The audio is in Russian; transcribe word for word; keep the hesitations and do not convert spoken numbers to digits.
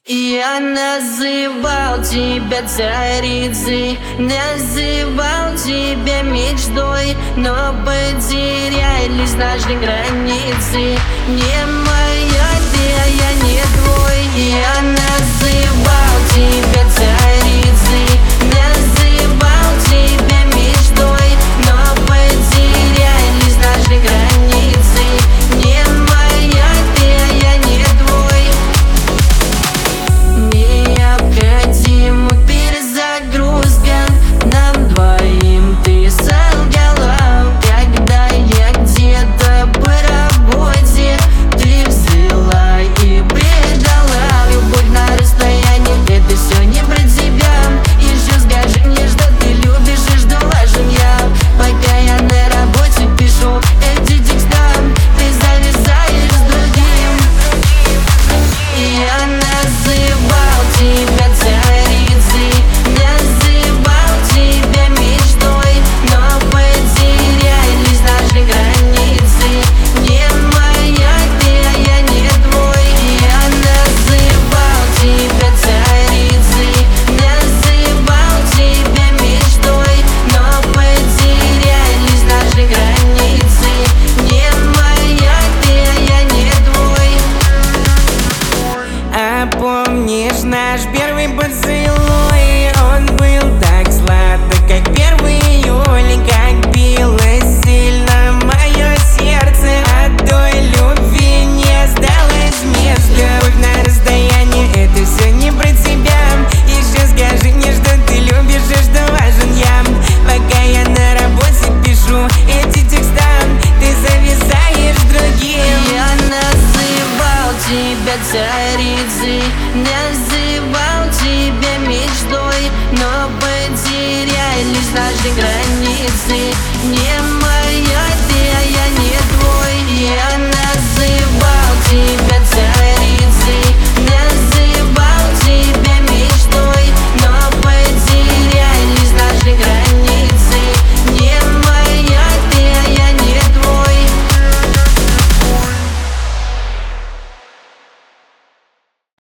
Я называл тебя царицей, называл тебя мечтой, но потерялись наши границы. Не моя ты, а я не твой. Я называл тебя царицей, называл тебя мечтой, но потерялись наши границы. Не моя ты, а я не твой. Необходима перезагрузка, нам двоим ты солгала. Когда я где-то по работе, ты взяла и предала. Любовь на расстоянии, это все не про тебя. Еще скажи мне, что ты любишь и что важен я. Пока я на работе пишу эти текста, ты зависаешь с другим. Я называл тебя царицей, называл тебя мечтой, но потерялись наши границы. Не моя ты, а я не твой. Я называл тебя царицей, называл тебя мечтой, но потерялись наши границы. Не моя ты, а я не твой. А помнишь наш первый поцелуй? Он был так сладок, как первый июль. Как билось сильно мое сердце, от той любви не сдалось место. Любовь на расстоянии, это все не про тебя. Еще скажи мне, что ты любишь и что важен я. Пока я на работе пишу эти текста, ты зависаешь с другим. Я называл тебя царицей, называл тебя мечтой, но потерялись наши границы.